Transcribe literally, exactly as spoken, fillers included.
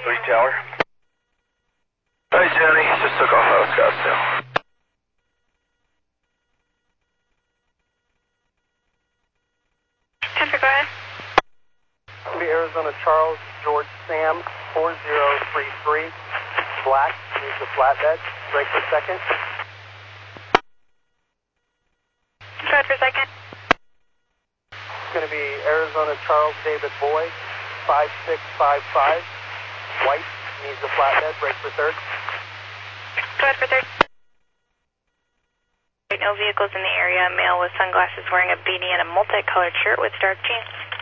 three Tower. Hi, Johnny. Just took off out of Scottsdale. ten four, go ahead. Be Arizona Charles, George Sam, four zero three three. Black, needs the flatbed. Break for second. Go ahead for second. It's going to be Arizona Charles David Boy, five six five five. White, needs the flatbed. Break for third. Go ahead for third. No vehicles in the area. Male with sunglasses wearing a beanie and a multicolored shirt with dark jeans.